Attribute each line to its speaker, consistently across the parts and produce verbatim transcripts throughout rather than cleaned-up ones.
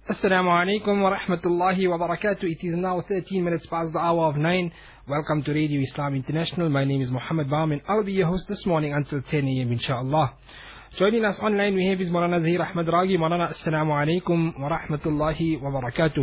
Speaker 1: Assalamu alaikum wa rahmatullahi wa barakatuh. It is now thirteen minutes past the hour of nine. Welcome to Radio Islam International. My name is Muhammad Baam and I'll be your host this morning until ten a m inshallah. Joining us online we have is Maulana Zahir Ahmad Raghi. Maulana, Assalamu alaikum wa rahmatullahi wa barakatuh.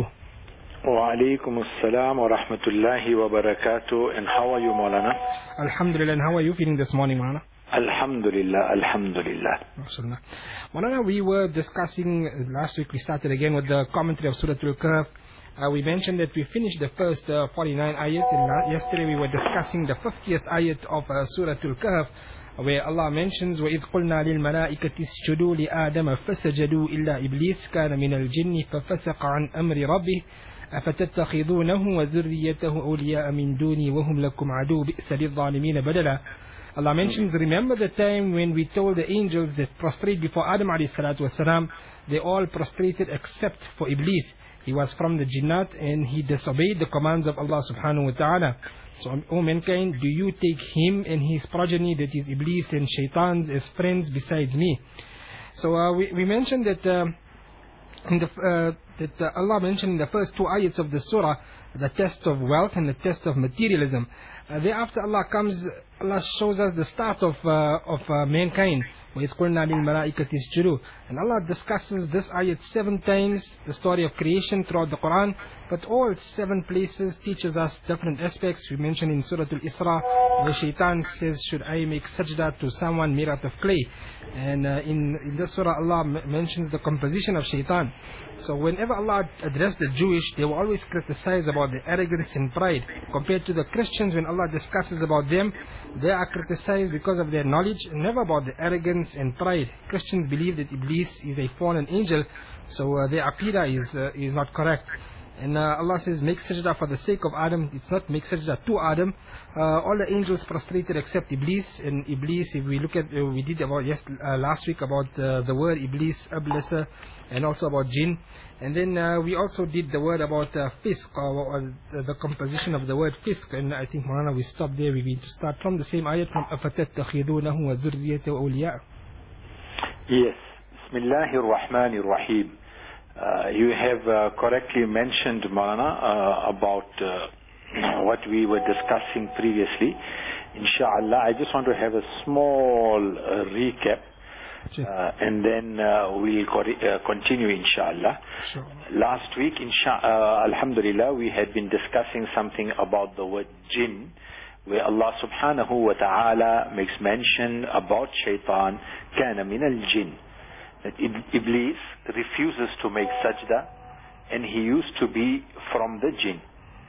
Speaker 2: Wa alaikum assalam wa rahmatullahi wa barakatuh. And how are you, Maulana?
Speaker 1: Alhamdulillah. And how are you feeling this morning, Maulana?
Speaker 2: Alhamdulillah, Alhamdulillah.
Speaker 1: Maulana, we were discussing, last week we started again with the commentary of Surah Al-Kahf. Uh, we mentioned that we finished the first uh, forty-nine ayat, and yesterday we were discussing the fiftieth ayat of uh, Surah Al-Kahf, where Allah mentions, وَإِذْ قُلْنَا لِلْمَلَائِكَةِ اسْجُدُوا لِآدَمَ فَسَجَدُوا إِلَّا إِبْلِيسَ كَانَ مِنَ الْجِنِّ فَفَسَقَ عَنْ أَمْرِ رَبِّهِ أَفَتَتَّخِذُونَهُ وَذُرِّيَّتَهُ أَوْلِيَاءَ مِنْ دُونِي وَهُمْ لَكُمْ عَدُوٌّ بِئْسَ لِلظَّالِمِينَ بَدَلًا. Allah mentions, remember the time when we told the angels that prostrate before Adam alayhi salatu wasalam, they all prostrated except for Iblis. He was from the Jinnat and he disobeyed the commands of Allah subhanahu wa ta'ala. So, O mankind, do you take him and his progeny, that is Iblis and Shaitans, as friends besides me? So uh, we, we mentioned that, uh, in the, uh, that uh, Allah mentioned in the first two ayats of the surah, the test of wealth and the test of materialism. Uh, thereafter Allah comes, Allah shows us the start of uh, of uh, mankind. وَإِذْ قُلْنَا لِلْمَلَائِكَةِ اسْجُدُوا. And Allah discusses this ayat seven times, the story of creation throughout the Quran, but all seven places teaches us different aspects. We mentioned in Surah Al-Isra, where Shaitan says, should I make sajda to someone made out of clay? And uh, in, in this surah Allah m- mentions the composition of Shaitan. So whenever Allah addressed the Jewish, they were always criticized about their arrogance and pride. Compared to the Christians, when Allah discusses about them, they are criticized because of their knowledge, never about the arrogance and pride. Christians believe that Iblis is a fallen angel, so uh, their aqidah is, uh, is not correct. And uh, Allah says, make sajda for the sake of Adam. It's not make sajda to Adam. Uh, all the angels prostrated except Iblis. And Iblis, if we look at, uh, we did about yes, uh, last week about uh, the word Iblis, Ablasa, and also about jinn. And then uh, we also did the word about uh, fisk, or, or the, the composition of the word fisk. And I think, Maulana, we stopped there. We need to start from the same ayat, from أَفَتَتَّخِذُونَهُ وَذُرِّيَّتَهُ أَوْلِيَاءَ.
Speaker 2: Yes. Bismillahir Rahmanir Rahim. Uh, you have uh, correctly mentioned, Maulana, uh, about uh, what we were discussing previously. Inshallah, I just want to have a small uh, recap, uh, and then uh, we'll co- uh, continue, inshallah.
Speaker 1: Sure.
Speaker 2: Last week, inshallah, uh, alhamdulillah, we had been discussing something about the word jinn, where Allah subhanahu wa ta'ala makes mention about shaitan, kana min al-jinn. That Iblis refuses to make sajda, and he used to be from the jinn.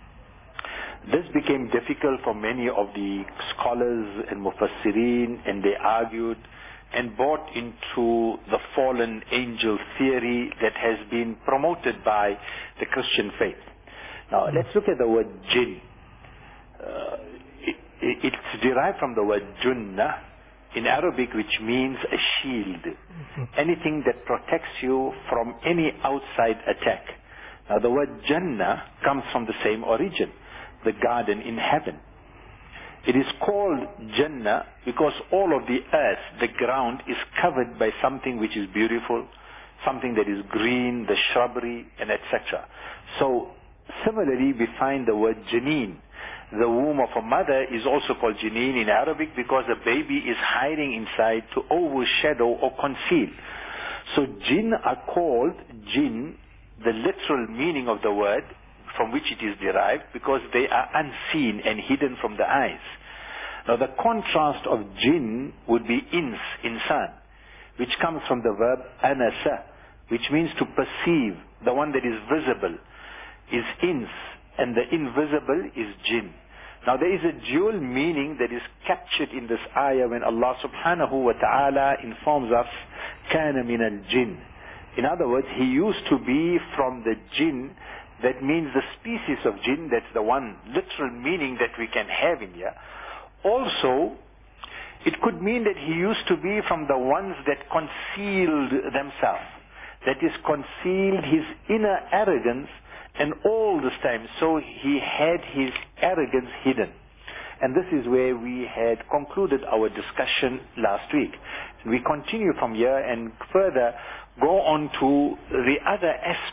Speaker 2: This became difficult for many of the scholars and mufassirin, and they argued and bought into the fallen angel theory that has been promoted by the Christian faith. Now, let's look at the word jinn. Uh, it, it, it's derived from the word junnah in Arabic, which means a shield. Mm-hmm. Anything that protects you from any outside attack. Now, the word Jannah comes from the same origin, the garden in heaven. It is called Jannah because all of the earth, the ground, is covered by something which is beautiful, something that is green, the shrubbery, and et cetera. So, similarly, we find the word Janeen. The womb of a mother is also called Janeen in Arabic because the baby is hiding inside to overshadow or conceal. So jinn are called jinn, the literal meaning of the word from which it is derived, because they are unseen and hidden from the eyes. Now the contrast of jinn would be ins, insan, which comes from the verb anasa, which means to perceive. The one that is visible is ins, and the invisible is jinn. Now there is a dual meaning that is captured in this ayah when Allah subhanahu wa ta'ala informs us, kana min al-jinn. In other words, he used to be from the jinn. That means the species of jinn. That's the one literal meaning that we can have in here. Also, it could mean that he used to be from the ones that concealed themselves. That is, concealed his inner arrogance. And all this time, so he had his arrogance hidden. And this is where we had concluded our discussion last week. We continue from here and further go on to the other aspect of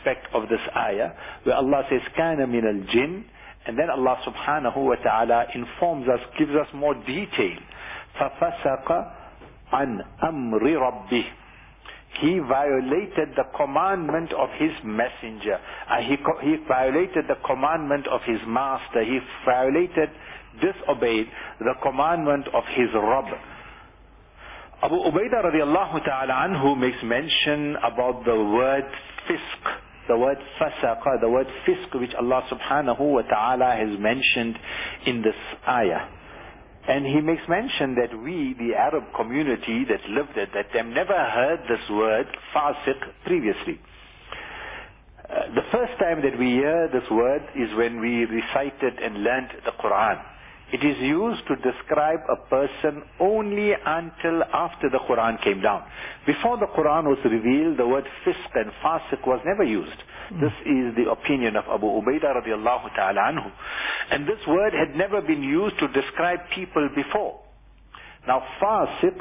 Speaker 2: of this ayah, where Allah says, كَانَ مِنَ الْجِنِّ, and then Allah subhanahu wa ta'ala informs us, gives us more detail. فَفَسَقَ عَنْ أَمْرِ رَبِّهِ. He violated the commandment of his messenger. Uh, he, he violated the commandment of his master. He violated, disobeyed the commandment of his Rabb. Abu Ubaidah radiallahu ta'ala anhu makes mention about the word fisq, the word fasaqa, the word fisq, which Allah subhanahu wa ta'ala has mentioned in this ayah. And he makes mention that we, the Arab community that lived at that time, never heard this word fasiq previously. Uh, the first time that we hear this word is when we recited and learnt the Quran. It is used to describe a person only until after the Quran came down. Before the Quran was revealed, the word fisq and fasiq was never used. Mm. This is the opinion of Abu Ubaidah radiallahu ta'ala anhu. And this word had never been used to describe people before. Now fasiq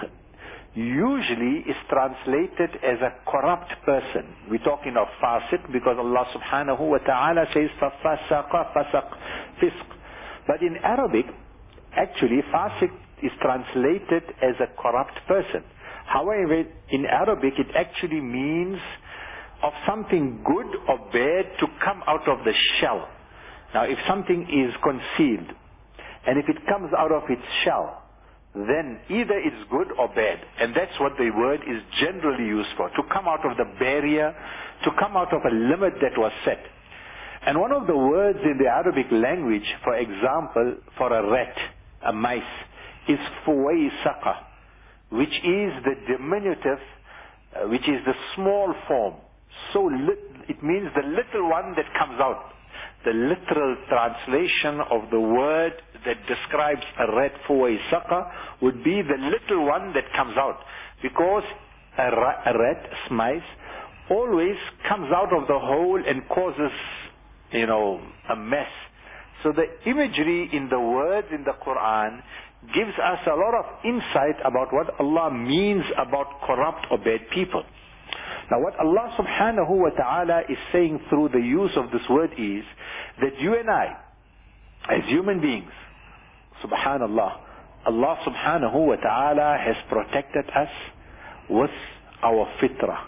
Speaker 2: usually is translated as a corrupt person. We're talking of fasiq because Allah subhanahu wa ta'ala says فَفَسَقَ فَسَقْ fisq. But in Arabic, actually, fasiq is translated as a corrupt person. However, in Arabic, it actually means of something good or bad to come out of the shell. Now, if something is concealed, and if it comes out of its shell, then either it's good or bad. And that's what the word is generally used for, to come out of the barrier, to come out of a limit that was set. And one of the words in the Arabic language, for example, for a rat, a mice, is fuwaysaqa, which is the diminutive, uh, which is the small form. So lit- it means the little one that comes out. The literal translation of the word that describes a rat, fuwaysaqa, would be the little one that comes out. Because a, ra- a rat, a mice, always comes out of the hole and causes, you know, a mess. So the imagery in the words in the Quran gives us a lot of insight about what Allah means about corrupt or bad people. Now what Allah subhanahu wa ta'ala is saying through the use of this word is that you and I, as human beings, subhanallah, Allah subhanahu wa ta'ala has protected us with our fitrah.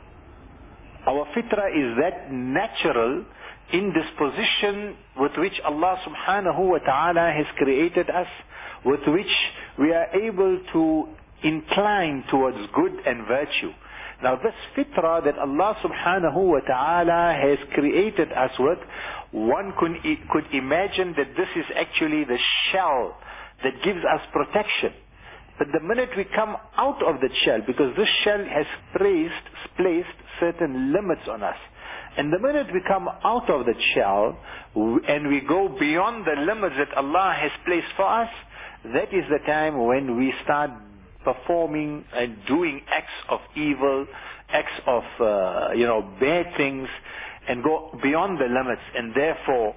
Speaker 2: Our fitrah is that natural indisposition with which Allah subhanahu wa ta'ala has created us, with which we are able to incline towards good and virtue. Now this fitrah that Allah subhanahu wa ta'ala has created us with, one could, could imagine that this is actually the shell that gives us protection. But the minute we come out of the shell, because this shell has placed, placed certain limits on us, and the minute we come out of the shell and we go beyond the limits that Allah has placed for us, that is the time when we start performing and doing acts of evil, acts of uh, you know bad things, and go beyond the limits. And therefore,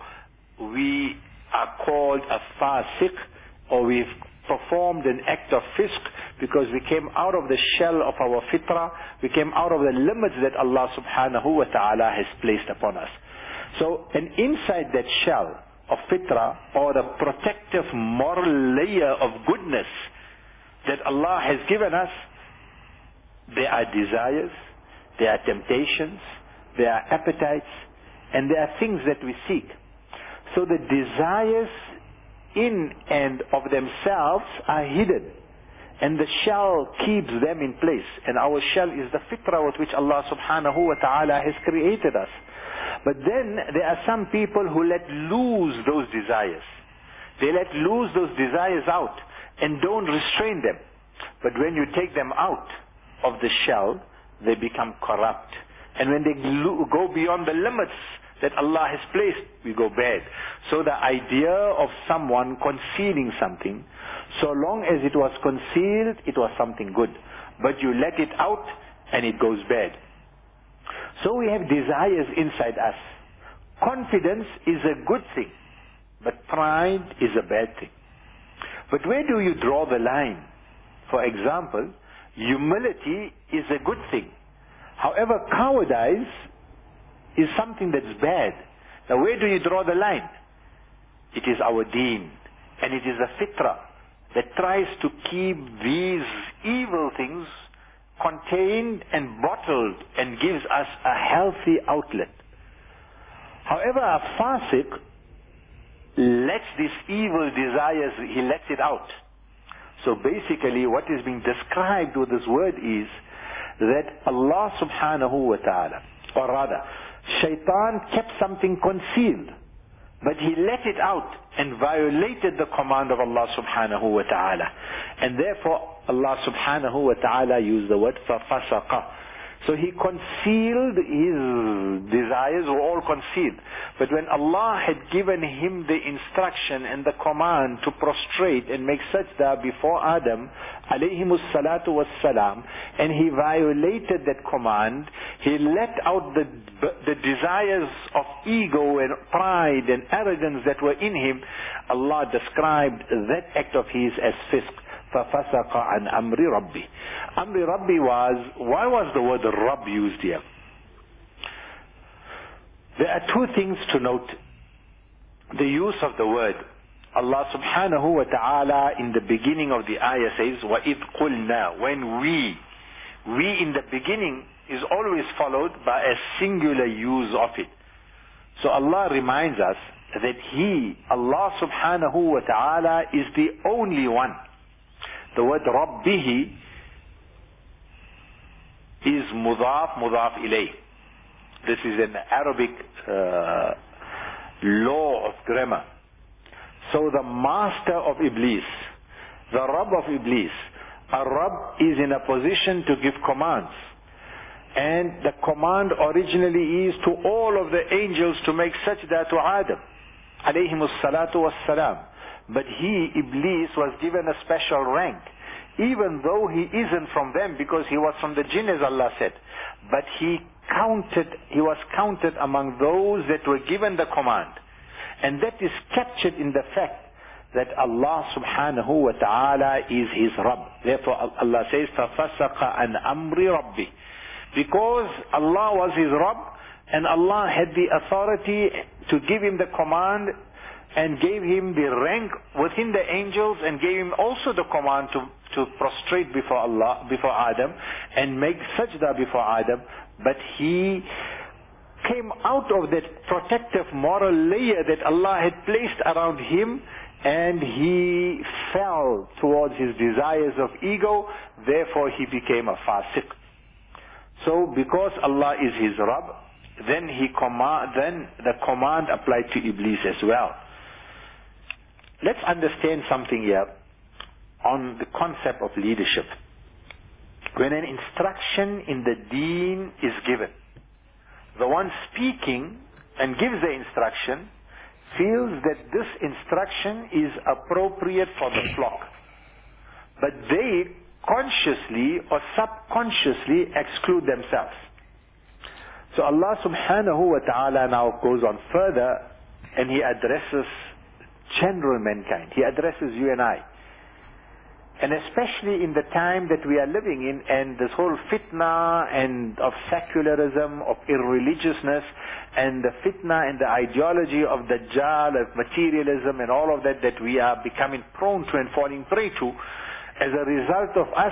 Speaker 2: we are called a fasiq, or we've performed an act of fisq, because we came out of the shell of our fitrah, we came out of the limits that Allah subhanahu wa ta'ala has placed upon us. So, and inside that shell of fitrah, or the protective moral layer of goodness that Allah has given us, there are desires, there are temptations, there are appetites, and there are things that we seek. So the desires in and of themselves are hidden, and the shell keeps them in place. And our shell is the fitrah with which Allah subhanahu wa ta'ala has created us. But then there are some people who let loose those desires. They let loose those desires out and don't restrain them. But when you take them out of the shell, they become corrupt. And when they go beyond the limits that Allah has placed, we go bad. So the idea of someone concealing something, so long as it was concealed, it was something good. But you let it out and it goes bad. So we have desires inside us. Confidence is a good thing, but pride is a bad thing. But where do you draw the line? For example, humility is a good thing. However, cowardice is something that's bad. Now where do you draw the line? It is our deen, and it is the fitrah that tries to keep these evil things contained and bottled and gives us a healthy outlet. However, a fasiq lets these evil desires, he lets it out. So basically what is being described with this word is that Allah subhanahu wa ta'ala, or rather, shaitan kept something concealed, but he let it out and violated the command of Allah subhanahu wa ta'ala. And therefore Allah subhanahu wa ta'ala used the word فَفَسَقَ. So he concealed, his desires were all concealed. But when Allah had given him the instruction and the command to prostrate and make sajda before Adam alayhimus salatu wassalam, and he violated that command, he let out the, the desires of ego and pride and arrogance that were in him. Allah described that act of his as fisq. فَفَسَقَ عَنْ أَمْرِ رَبِّهِ. Amri Rabbi was, why was the word Rabb used here? There are two things to note. The use of the word. Allah subhanahu wa ta'ala in the beginning of the ayah says, وَإِذْ قُلْنَا. When we, we in the beginning is always followed by a singular use of it. So Allah reminds us that He, Allah subhanahu wa ta'ala, is the only one. The word Rabbihi is mudaf, mudaf ilayh. This is an Arabic uh, law of grammar. So the master of Iblis, the Rabb of Iblis, a Rabb is in a position to give commands. And the command originally is to all of the angels to make sajda to Adam, alayhimus salatu wassalam. But he, Iblis, was given a special rank, even though he isn't from them, because he was from the jinn, as Allah said. But he counted, he was counted among those that were given the command. And that is captured in the fact that Allah subhanahu wa ta'ala is his Rabb. Therefore Allah says, فَفَسَقَ عَنْ أَمْرِ رَبِّهِ. Because Allah was his Rabb, and Allah had the authority to give him the command, and gave him the rank within the angels, and gave him also the command to, to prostrate before Allah, before Adam, and make sajda before Adam. But he came out of that protective moral layer that Allah had placed around him, and he fell towards his desires of ego. Therefore he became a fasiq. So because Allah is his Rabb, then he command, then the command applied to Iblis as well. Let's understand something here on the concept of leadership. When an instruction in the deen is given, the one speaking and gives the instruction feels that this instruction is appropriate for the flock. But they consciously or subconsciously exclude themselves. So Allah subhanahu wa ta'ala now goes on further, and He addresses general mankind. He addresses you and I. And especially in the time that we are living in, and this whole fitna and of secularism, of irreligiousness, and the fitna and the ideology of Dajjal, of materialism and all of that that we are becoming prone to and falling prey to, as a result of us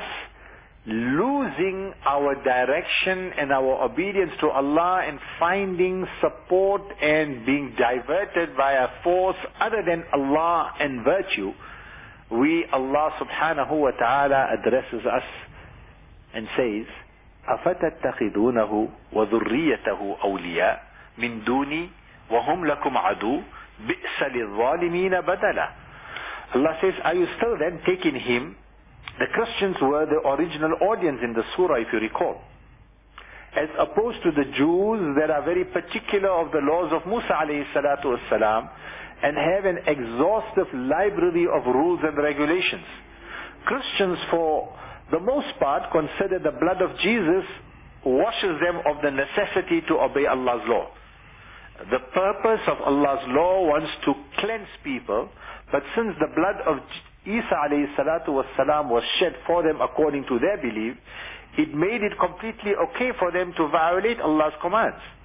Speaker 2: losing our direction and our obedience to Allah, and finding support and being diverted by a force other than Allah and virtue, we, Allah subhanahu wa ta'ala addresses us and says, أَفَتَتَّخِذُونَهُ وَذُرِّيَّتَهُ أَوْلِيَاءَ مِن دُونِي وَهُمْ لَكُمْ عَدُوٌّ بِئْسَ لِلظَّالِمِينَ بَدَلًا. Allah says, are you still then taking him? The Christians were the original audience in the surah, if you recall. As opposed to the Jews that are very particular of the laws of Musa alayhi salatu wassalam, and have an exhaustive library of rules and regulations. Christians, for the most part, consider the blood of Jesus washes them of the necessity to obey Allah's law. The purpose of Allah's law wants to cleanse people, but since the blood of Isa alayhi salatu wassalam was shed for them according to their belief, it made it completely okay for them to violate Allah's commands.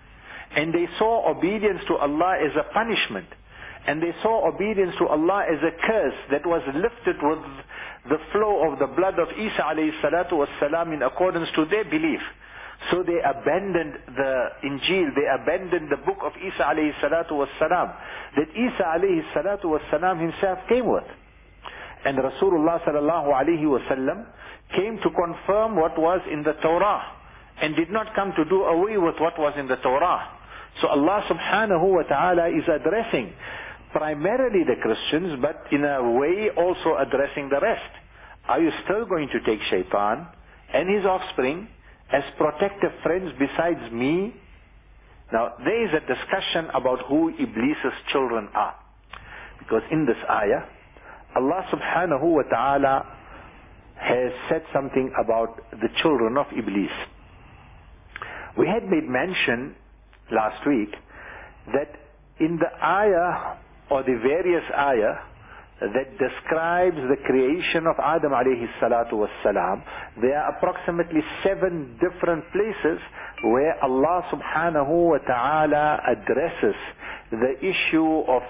Speaker 2: And they saw obedience to Allah as a punishment. And they saw obedience to Allah as a curse that was lifted with the flow of the blood of Isa alayhi salatu wassalam in accordance to their belief. So they abandoned the Injil, they abandoned the book of Isa alayhi salatu wassalam, that Isa alayhi salatu wassalam himself came with. And Rasulullah sallallahu alayhi wasallam came to confirm what was in the Torah, and did not come to do away with what was in the Torah. So Allah subhanahu wa ta'ala is addressing primarily the Christians, but in a way also addressing the rest. Are you still going to take Shaitan and his offspring as protective friends besides me? Now there is a discussion about who Iblis's children are. Because in this ayah, Allah subhanahu wa ta'ala has said something about the children of Iblis. We had made mention last week that in the ayah or the various ayah that describes the creation of Adam alayhi salatu wassalam, there are approximately seven different places where Allah subhanahu wa ta'ala addresses the issue of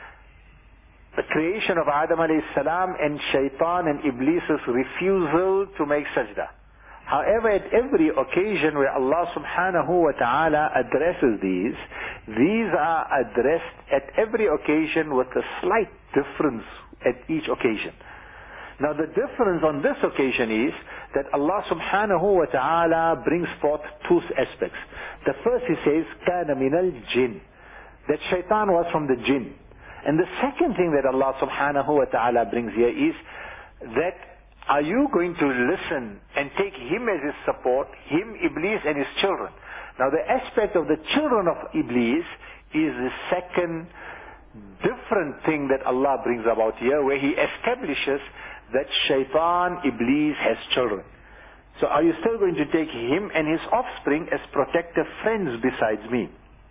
Speaker 2: the creation of Adam alayhi salam and Shaitan and Iblis's refusal to make sajda. However, at every occasion where Allah subhanahu wa ta'ala addresses these, these are addressed at every occasion with a slight difference at each occasion. Now the difference on this occasion is that Allah subhanahu wa ta'ala brings forth two aspects. The first, he says, كَانَ مِنَ الْجِنِّ, that Shaitan was from the jinn. And the second thing that Allah subhanahu wa ta'ala brings here is that are you going to listen and take him as his support, him, Iblis, and his children? Now the aspect of the children of Iblis is the second different thing that Allah brings about here, where he establishes that Shaitan, Iblis, has children. So are you still going to take him and his offspring as protective friends besides me?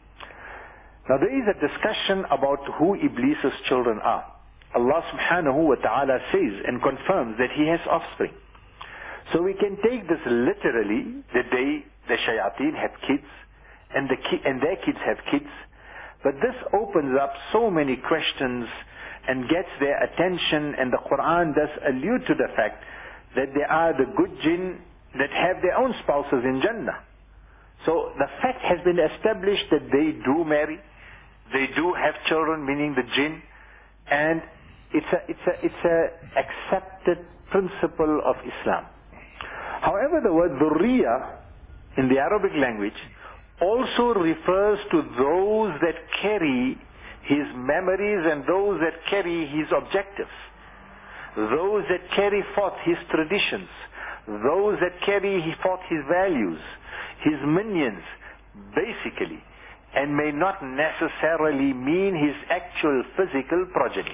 Speaker 2: Now there is a discussion about who Iblis's children are. Allah subhanahu wa ta'ala says and confirms that he has offspring. So we can take this literally, that they, the shayateen have kids, and, the ki and their kids have kids. But this opens up so many questions and gets their attention, and the Quran does allude to the fact that there are the good jinn that have their own spouses in Jannah. So the fact has been established that they do marry, they do have children, meaning the jinn, and it's a, it's a, it's a accepted principle of Islam. However, the word dhurriya in the Arabic language also refers to those that carry his memories and those that carry his objectives, those that carry forth his traditions, those that carry forth his values, his minions, basically, and may not necessarily mean his actual physical progeny.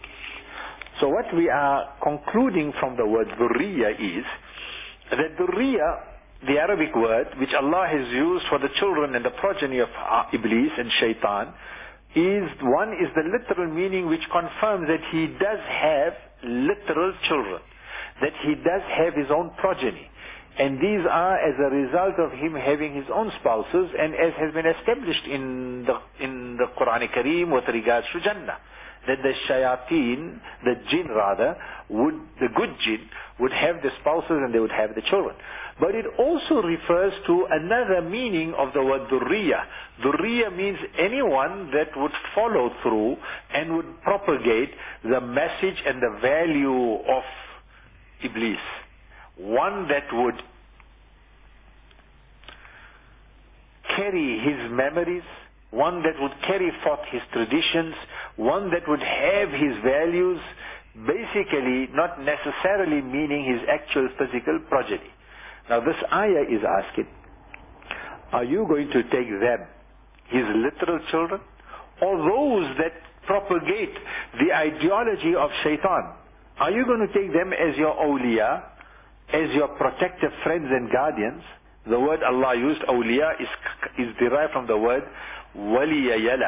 Speaker 2: So what we are concluding from the word dhurriya is that dhurriya, the Arabic word which Allah has used for the children and the progeny of Iblis and Shaitan, is one is the literal meaning which confirms that he does have literal children, that he does have his own progeny. And these are as a result of him having his own spouses, and as has been established in the in the Quran Kareem with regards to Jannah, that the shayateen, the jinn rather, would the good jinn would have the spouses and they would have the children. But it also refers to another meaning of the word dhurriya. Dhurriya means anyone that would follow through and would propagate the message and the value of Iblis. One that would carry his memories, one that would carry forth his traditions, one that would have his values, basically not necessarily meaning his actual physical progeny. Now this ayah is asking, are you going to take them, his literal children, or those that propagate the ideology of Shaitan? Are you going to take them as your awliya, as your protective friends and guardians? The word Allah used, awliya, is, is derived from the word waliyayala.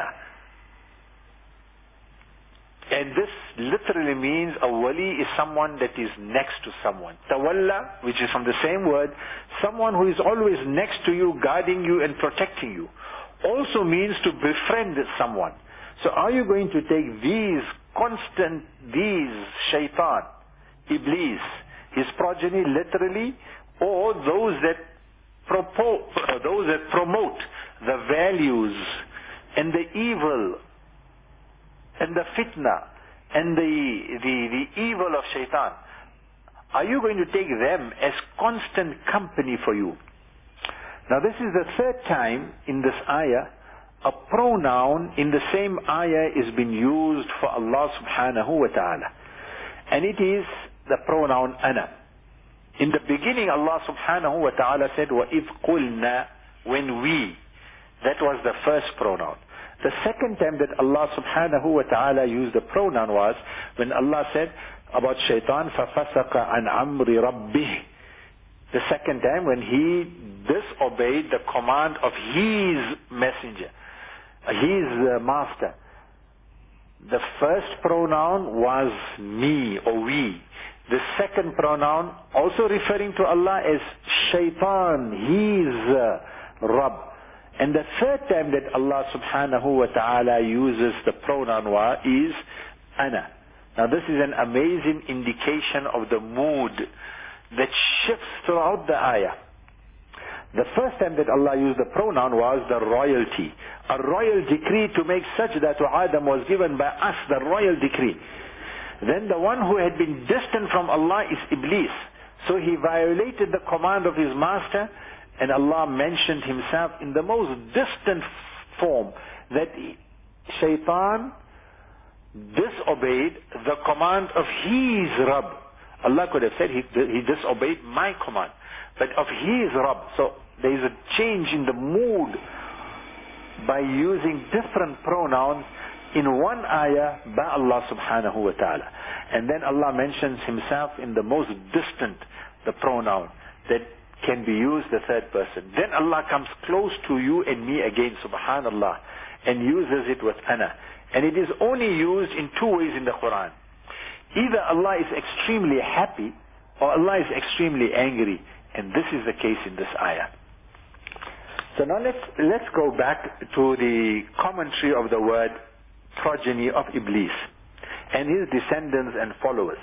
Speaker 2: And this literally means a wali is someone that is next to someone. Tawalla, which is from the same word, someone who is always next to you, guarding you and protecting you. also means to befriend someone. So are you going to take these constant, these shaitan, Iblis, his progeny literally, or those that propose, those that promote the values and the evil and the fitna and the, the, the evil of shaitan? Are you going to take them as constant company for you? Now this is the third time in this ayah a pronoun in the same ayah is being used for Allah subhanahu wa ta'ala. And it is the pronoun ana. In the beginning Allah subhanahu wa ta'ala said, وَإِذْ قُلْنَا, when we. That was the first pronoun. The second time that Allah subhanahu wa ta'ala used the pronoun was when Allah said about shaitan, فَفَسَقَ عَنْ عَمْرِ رَبِّهِ. The second time when he disobeyed the command of his messenger, his uh, master. The first pronoun was me or we. The second pronoun also referring to Allah as shaitan, his uh, Rabb. And the third time that Allah subhanahu wa ta'ala uses the pronoun wa is ana. Now this is an amazing indication of the mood that shifts throughout the ayah. The first time that Allah used the pronoun was the royalty. A royal decree to make sajda to Adam was given by us, the royal decree. Then the one who had been distant from Allah is Iblis. So he violated the command of his master, and Allah mentioned himself in the most distant form, that shaitan disobeyed the command of his Rabb. Allah could have said he, he disobeyed my command, but of his Rabb. So there is a change in the mood by using different pronouns in one ayah by Allah subhanahu wa ta'ala. And then Allah mentions himself in the most distant, the pronoun that can be used the third person. Then Allah comes close to you and me again, subhanallah, and uses it with ana. And it is only used in two ways in the Quran. Either Allah is extremely happy or Allah is extremely angry. And this is the case in this ayah. So now let's, let's go back to the commentary of the word progeny of Iblis and his descendants and followers.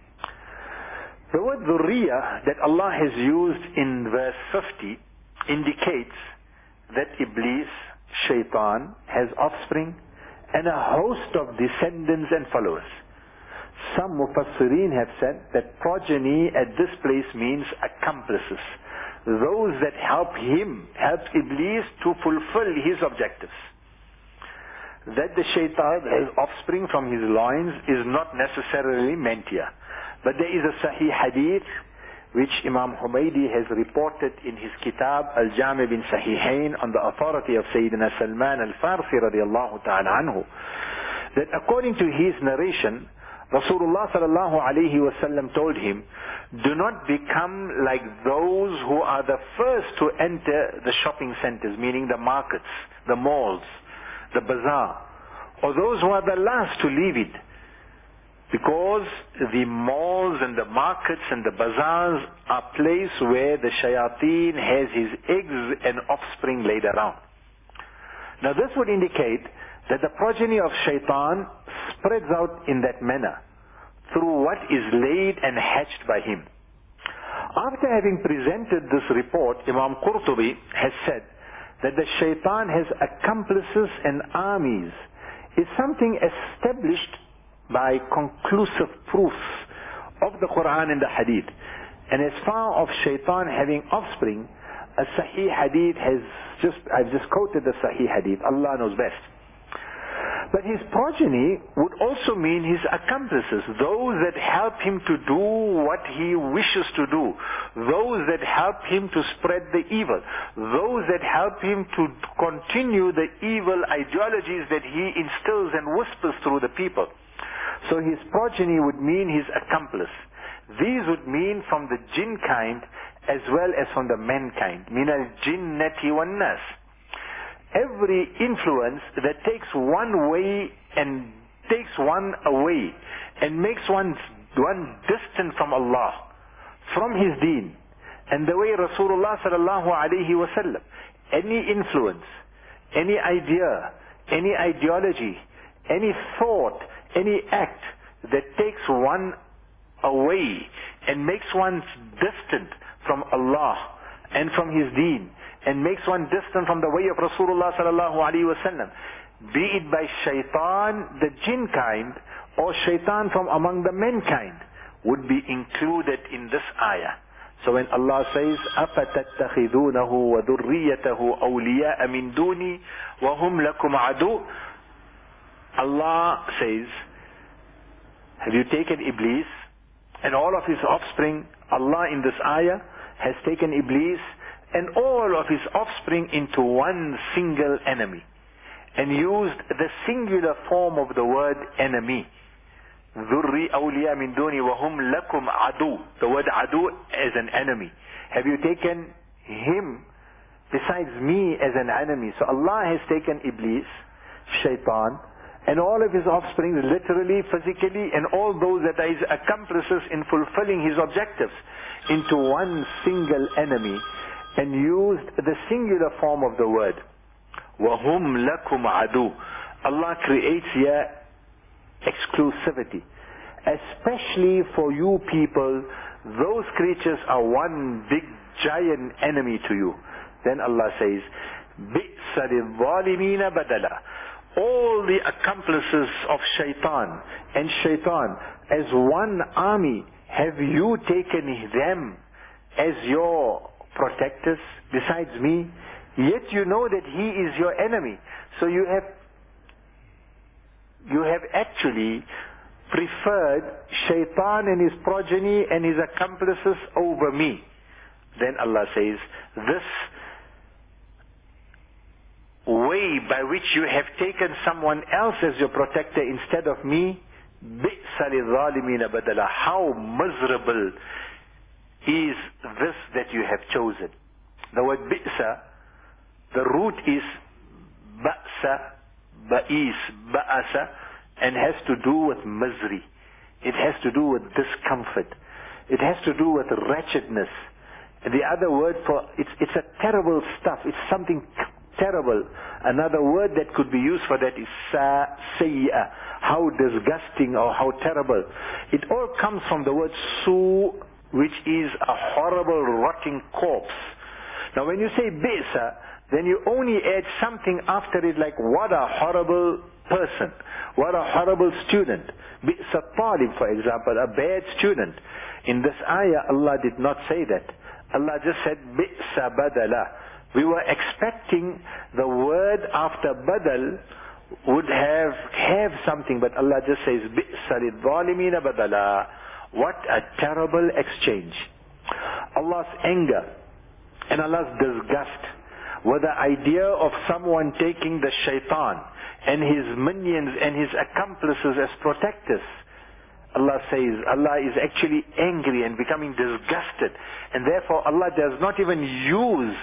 Speaker 2: The word dhurriya that Allah has used in verse fifty indicates that Iblis, shaitan, has offspring and a host of descendants and followers. Some Mufassirin have said that progeny at this place means accomplices, those that help him, help Iblis to fulfill his objectives. That the shaitan has offspring from his loins is not necessarily meant here. But there is a Sahih Hadith which Imam Humaydi has reported in his kitab Al-Jami' bin Sahihain on the authority of Sayyidina Salman al-Farsi radiallahu ta'ala anhu, that according to his narration, Rasulullah sallallahu alayhi wasallam told him, do not become like those who are the first to enter the shopping centers, meaning the markets, the malls, the bazaar, or those who are the last to leave it. Because the malls and the markets and the bazaars are places where the shayateen has his eggs and offspring laid around. Now this would indicate that the progeny of shaitan spreads out in that manner through what is laid and hatched by him. After having presented this report, Imam Qurtubi has said that the shaitan has accomplices and armies is something established by conclusive proofs of the Quran and the Hadith. And as far of shaitan having offspring, a Sahih Hadith has just, I've just quoted the Sahih Hadith, Allah knows best. But his progeny would also mean his accomplices, those that help him to do what he wishes to do, those that help him to spread the evil, those that help him to continue the evil ideologies that he instills and whispers through the people. So his progeny would mean his accomplice. These would mean from the jinn kind as well as from the mankind. Min al-jinnati wan-nas. Every influence that takes one way and takes one away and makes one, one distant from Allah, from his deen, and the way Rasulullah sallallahu alayhi wa sallam, any influence, any idea, any ideology, any thought, any act that takes one away and makes one distant from Allah and from His deen, and makes one distant from the way of Rasulullah sallallahu alaihi wasallam, be it by shaitan, the jinn kind, or shaitan from among the mankind, would be included in this ayah. So when Allah says, أَفَتَتَّخِذُونَهُ وَذُرِّيَّتَهُ أَوْلِيَاءَ مِن دُونِي وَهُمْ لَكُمْ عَدُوٌّ, Allah says, have you taken Iblis and all of his offspring? Allah in this ayah has taken Iblis and all of his offspring into one single enemy, and used the singular form of the word enemy. ذُرِّ أَوْلِيَاءَ مِن دُونِي وَهُمْ لَكُمْ عَدُوٌّ. The word adu as an enemy. Have you taken him besides me as an enemy? So Allah has taken Iblis, shaitan, and all of his offspring, literally, physically, and all those that are his accomplices in fulfilling his objectives, into one single enemy, and used the singular form of the word. وَهُمْ لَكُمْ عَدُوٌّ. Allah creates here exclusivity. Especially for you people, those creatures are one big giant enemy to you. Then Allah says, بِئْسَ لِلظَّالِمِينَ بَدَلًا. All the accomplices of shaitan and shaitan as one army, have you taken them as your protectors besides me? Yet you know that he is your enemy. So you have you have actually preferred shaitan and his progeny and his accomplices over me. Then Allah says, this way by which you have taken someone else as your protector instead of me, بِئْسَ لِلظَّالِمِينَ بَدَلًا. How miserable is this that you have chosen. The word bi'sa, the root is ba'sa, ba'is, ba'asa, and has to do with misery. It has to do with discomfort. It has to do with wretchedness. And the other word for, it's, it's a terrible stuff. It's something terrible. Another word that could be used for that is sa, sayya. How disgusting or how terrible. It all comes from the word su, which is a horrible rotting corpse. Now when you say bi'sa, then you only add something after it, like what a horrible person, what a horrible student. Bi'sa talib, for example, a bad student. In this ayah, Allah did not say that. Allah just said bi'sa badala. We were expecting the word after badal would have have something, but Allah just says bi'sa lidh-dhalimina badala. What a terrible exchange. Allah's anger and Allah's disgust with the idea of someone taking the shaitan and his minions and his accomplices as protectors. Allah says, Allah is actually angry and becoming disgusted, and therefore Allah does not even use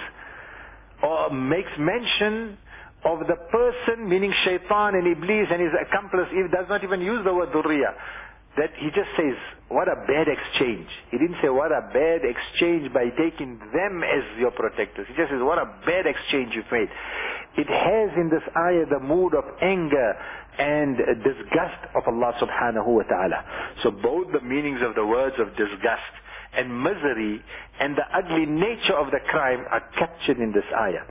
Speaker 2: or makes mention of the person, meaning shaitan and Iblis and his accomplice. He does not even use the word dhurriya. That he just says, what a bad exchange. He didn't say what a bad exchange by taking them as your protectors. He just says, what a bad exchange you've made. It has in this ayah the mood of anger and disgust of Allah subhanahu wa ta'ala. So both the meanings of the words of disgust and misery and the ugly nature of the crime are captured in this ayah.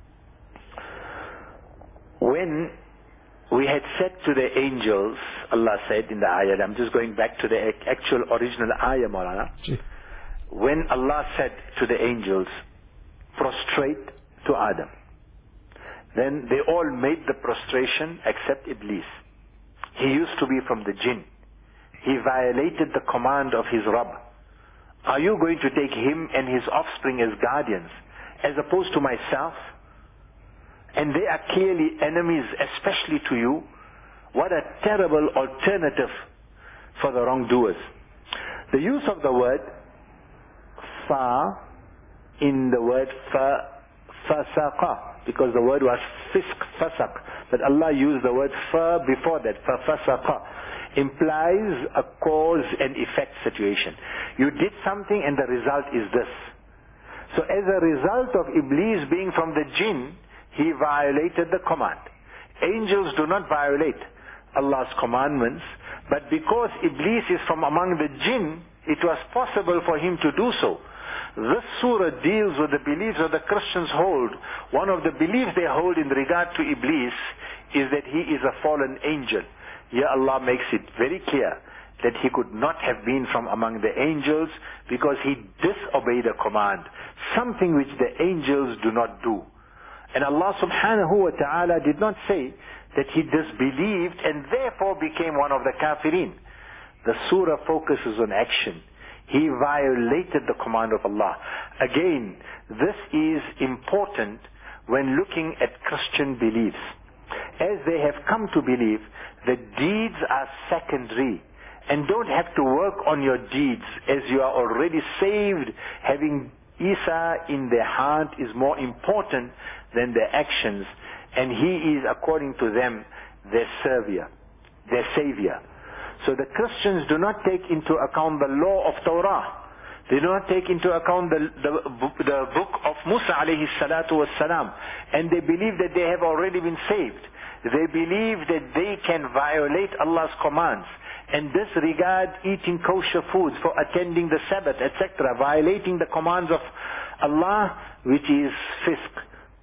Speaker 2: When we had said to the angels, Allah said in the ayah, I'm just going back to the actual original ayah, Maulana. When Allah said to the angels, prostrate to Adam, then they all made the prostration except Iblis. He used to be from the jinn. He violated the command of his Rabb. Are you going to take him and his offspring as guardians, as opposed to myself? And they are clearly enemies, especially to you. What a terrible alternative for the wrongdoers. The use of the word fa in the word fa, fasaqa, because the word was fisq, fasaq, but Allah used the word fa before that, fa fasaqa, implies a cause and effect situation. You did something and the result is this. So as a result of Iblis being from the jinn, he violated the command. Angels do not violate Allah's commandments, but because Iblis is from among the jinn, it was possible for him to do so. This surah deals with the beliefs that the Christians hold. One of the beliefs they hold in regard to Iblis is that he is a fallen angel. Here Allah makes it very clear that he could not have been from among the angels because he disobeyed a command, something which the angels do not do. And Allah subhanahu wa ta'ala did not say that he disbelieved and therefore became one of the kafirin. The surah focuses on action. He violated the command of Allah. Again, this is important when looking at Christian beliefs. As they have come to believe that deeds are secondary and don't have to work on your deeds, as you are already saved. Having Isa in their heart is more important than their actions, and he is, according to them, their savior, their savior. So the Christians do not take into account the law of Torah. They do not take into account the, the, the book of Musa alayhi salatu was salam. And they believe that they have already been saved. They believe that they can violate Allah's commands and disregard eating kosher foods for attending the Sabbath, et cetera, violating the commands of Allah, which is fisq.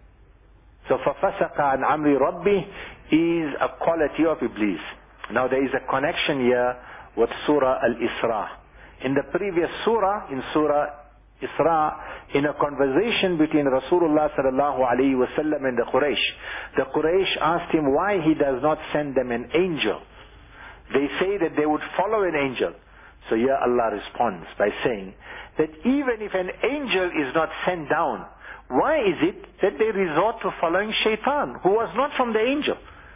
Speaker 2: So فَفَسَقَ عَنْ عَمْرِ رَبِّهِ is a quality of Iblis. Now there is a connection here with Surah Al-Isra. In the previous surah, in Surah Isra, in a conversation between Rasulullah sallallahu alayhi wa sallam and the Quraysh, the Quraysh asked him why he does not send them an angel. They say that they would follow an angel. So here Allah responds by saying that even if an angel is not sent down, why is it that they resort to following Shaitan, who was not from the angel?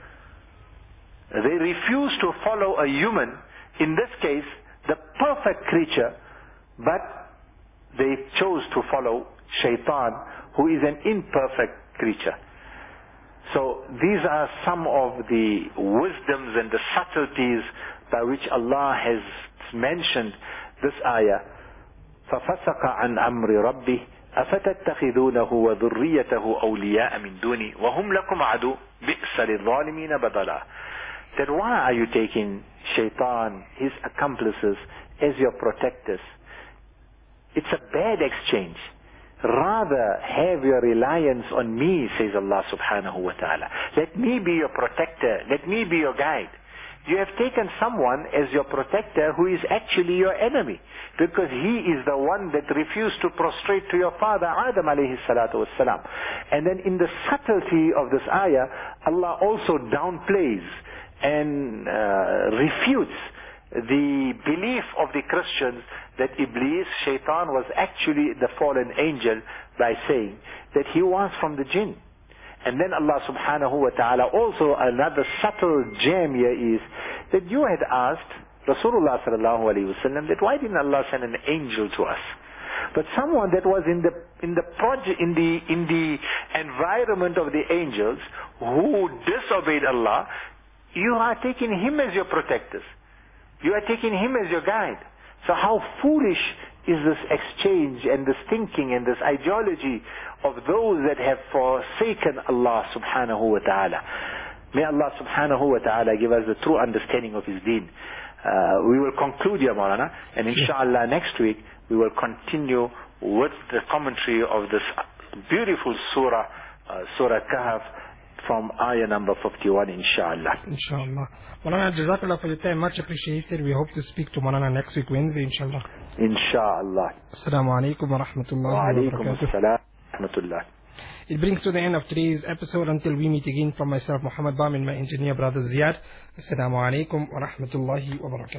Speaker 2: They refuse to follow a human, in this case, the perfect creature, but they chose to follow Shaitan, who is an imperfect creature. So these are some of the wisdoms and the subtleties by which Allah has mentioned this ayah. فَفَسَقَ عَنْ أَمْرِ رَبِّهِ أَفَتَتَّخِذُونَهُ وَذُرِّيَّتَهُ أَوْلِيَاءَ مِنْ دُونِي وَهُمْ لَكُمْ عَدُوٌّ بِئْسَ لِلظَّالِمِينَ بَدَلًا. That why are you taking Shaitan, his accomplices, as your protectors? It's a bad exchange. Rather have your reliance on me, says Allah subhanahu wa ta'ala. Let me be your protector. Let me be your guide. You have taken someone as your protector who is actually your enemy, because he is the one that refused to prostrate to your father Adam alayhi salatu wassalam. And then in the subtlety of this ayah, Allah also downplays and uh, refutes the belief of the Christians that Iblis, Shaitan, was actually the fallen angel by saying that he was from the jinn. And then Allah subhanahu wa ta'ala, also another subtle gem here is that you had asked Rasulullah sallallahu alayhi wa sallam that why didn't Allah send an angel to us? But someone that was in the in the project in the in the environment of the angels who disobeyed Allah, you are taking him as your protectors. You are taking him as your guide. So how foolish is this exchange and this thinking and this ideology of those that have forsaken Allah subhanahu wa ta'ala. May Allah subhanahu wa ta'ala give us the true understanding of His deen. Uh, we will conclude here, Maulana, and inshallah next week we will continue with the commentary of this beautiful surah, uh, Surah Kahf, from ayah number fifty-one, inshallah.
Speaker 1: Inshallah. Maulana, Jazakallah for your time. Much appreciated. We hope to speak to Maulana next week, Wednesday, inshallah.
Speaker 2: Inshallah.
Speaker 1: Assalamu alaikum wa rahmatullahi wa
Speaker 2: alaikum
Speaker 1: barakatuh.
Speaker 2: assalam wa rahmatullah.
Speaker 1: It brings to the end of today's episode. Until we meet again, from myself, Muhammad Bam, and my engineer brother Ziyad. Assalamu alaikum wa rahmatullahi wa barakatuh.